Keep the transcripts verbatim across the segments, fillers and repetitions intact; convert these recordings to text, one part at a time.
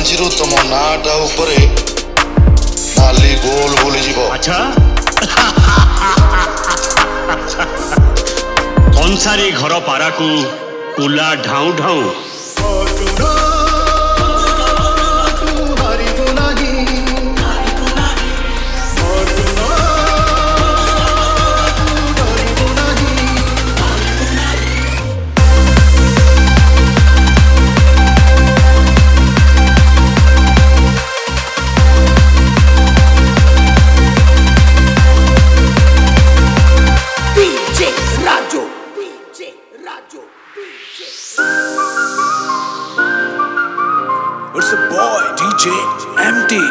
ପାଞ୍ଚିରୁ ତମ ନାଁଟା ଉପରେ ନାଲି ଗୋଲ ବୁଲିଯିବ। ଆଚ୍ଛା କଂସାରୀ ଘର ପାରାକୁ କୁଲା ଢାଉଁ ଢାଉଁ It's a boy, D J M T.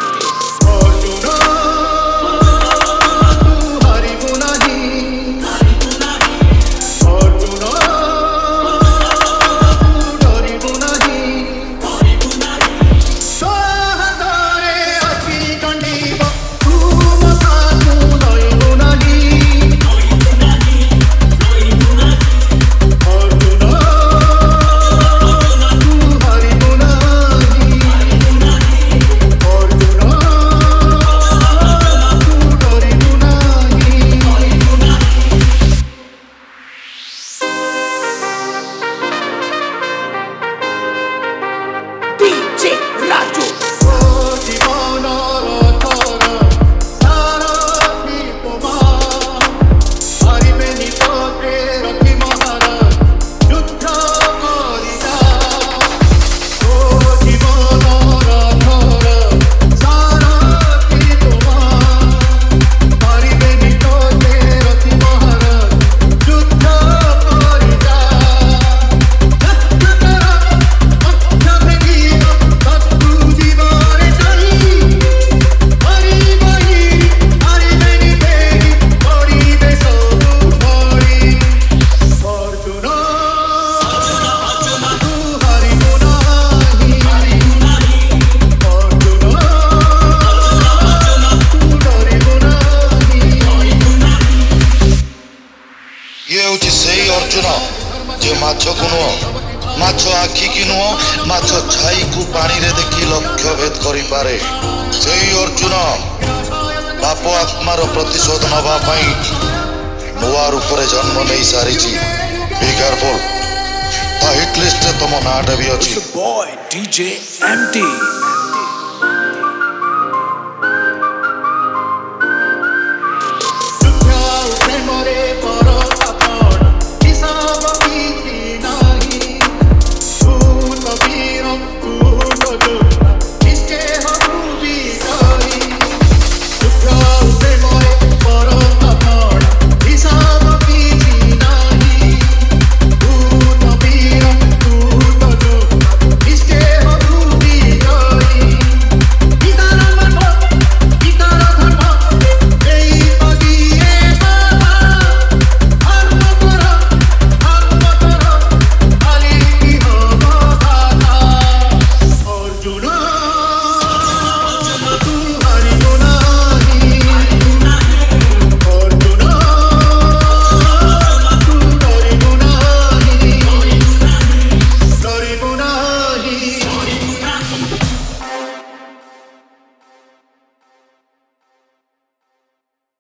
Arjun जे माछ को नुह माछ आखि की नुह माछ छाई को पानी रे देखी लक्ष्य भेद करि पारे से अर्जुन बाप आत्मार प्रतिशोध नवा पाई नुआ रूप रे जन्म नहीं सारी बी केयरफुल ता हिट लिस्ट तुम नाटा भी अछि। It's a boy, D J M T.